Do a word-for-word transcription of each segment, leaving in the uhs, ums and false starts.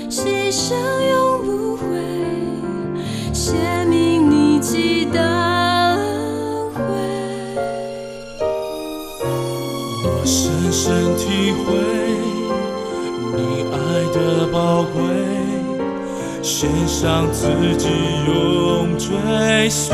牺牲永不会写明你记得恩惠。 我深深体会你爱的宝贵，献上自己永追随。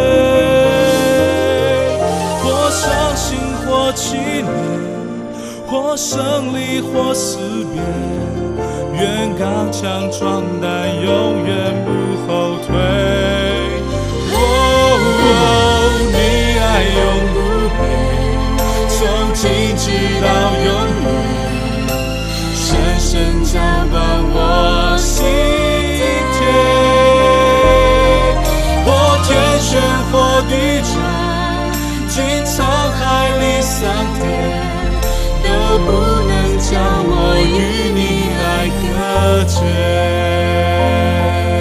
或伤心或气馁，或胜利或死别，愿刚强壮胆，永远不后退。哦哦，你爱永不变，从今直到永远，深深浇灌我心田。或天旋或地转，经沧海里桑田，都不能将我与你爱隔绝。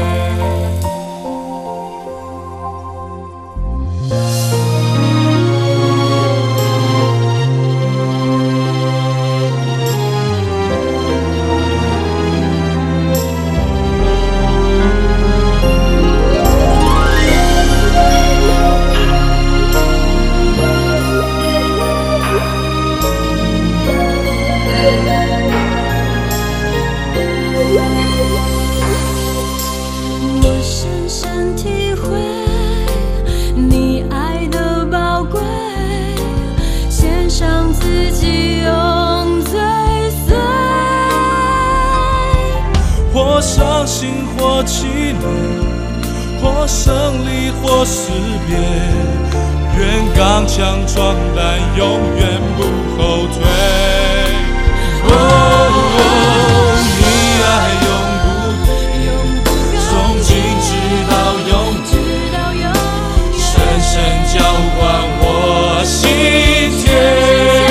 我深深体会你爱的宝贵，献上自己永追随。 或伤心或气馁，或胜利或死别，愿刚强壮胆，永远不后退。哦哦，你爱永不变，从今直到永远，深深浇灌我心田。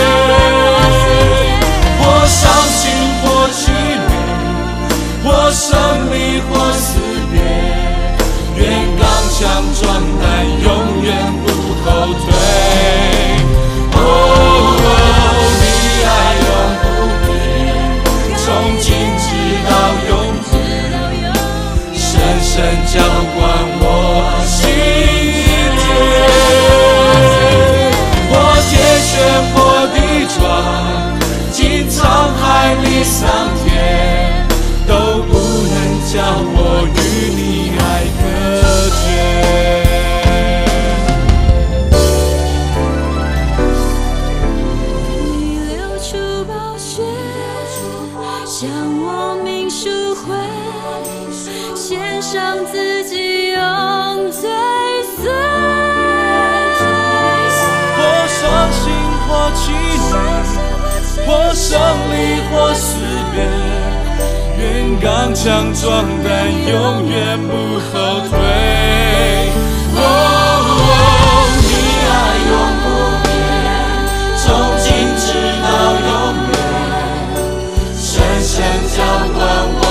或伤心或气馁，或胜利或死别，愿刚强壮胆，永远不后退。哦哦，你爱永不变，从今直到永远，深深浇灌我心田。或天旋或地转，经沧海里桑田，都不能将我与你爱隔绝。 你流出宝血，向我命赎回，献上自己永追随。 或伤心或气馁，或胜利或死别，愿刚强壮胆，永远不后退。哦哦，你爱永不变，从今直到永远，深深浇灌我